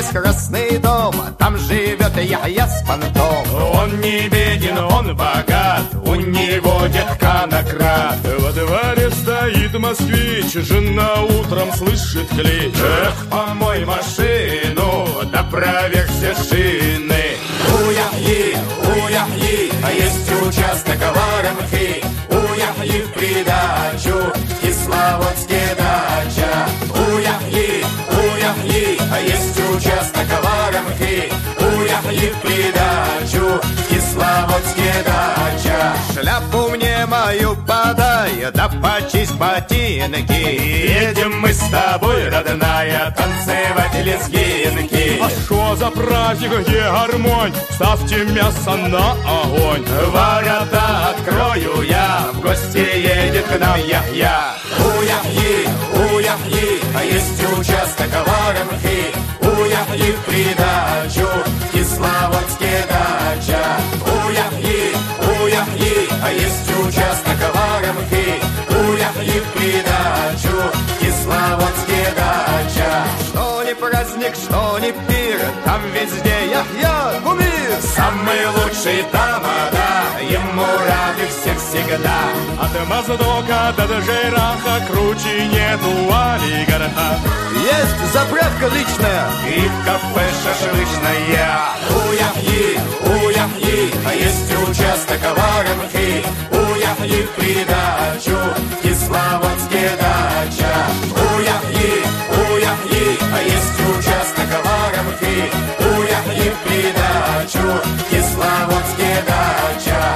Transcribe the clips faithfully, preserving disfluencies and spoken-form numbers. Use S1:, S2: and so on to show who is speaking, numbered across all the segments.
S1: есть красный дом, там живет Яхья с понтом.
S2: Он не беден, он богат, у него дед конократ. Во дворе стоит москвич, жена утром слышит клич: эх, помой машину, да проверь все шины. У Яхьи, у Яхьи, а есть участок в Армхи. У Яхьи в придачу Кисловодские дача. У Яхьи, у Яхьи, а есть участок в Армхи. У Яхьи в придачу Кисловодские дача.
S1: Шляпу мне мою подай, да почисть ботинки.
S2: Едем мы с тобой, родная, танцевать лезгинки.
S3: А шо за праздник, где гармонь? Ставьте мясо на огонь.
S2: Ворота открою я, в гости едет к нам Яхья. У Яхьи, у Яхьи, а есть участок в Армхи. У Яхьи в придачу Кисловодские дача. У Яхьи, у Яхьи, а есть участок в Армхи. У Яхьи в придачу Кисловодские дача.
S1: Что ни праздник, что ни пир, там везде Яхья кумир.
S2: Самый лучший тамада, ему рады все всегда.
S3: От Моздока до Дожираха круче нету олигарха.
S1: Есть заправка личная
S2: и в кафе шашлычная. У Яхьи, у Яхьи, а есть участок в Армхи. У Яхьи в придачу Кисловодские дача. У Яхьи, у Яхьи, а есть участок в Армхи. У Яхьи в придачу Кисловодские дача.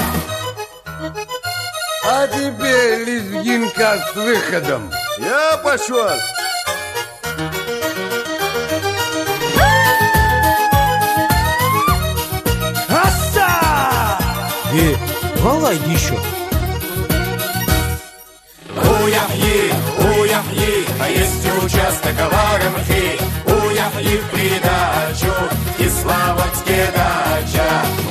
S4: А теперь лезгинка с выходом.
S1: Я пошел.
S5: Э, валай еще.
S2: У Яхьи, у Яхьи, а есть участок в Армхи. У Яхьи в придачу Кисловодские дача.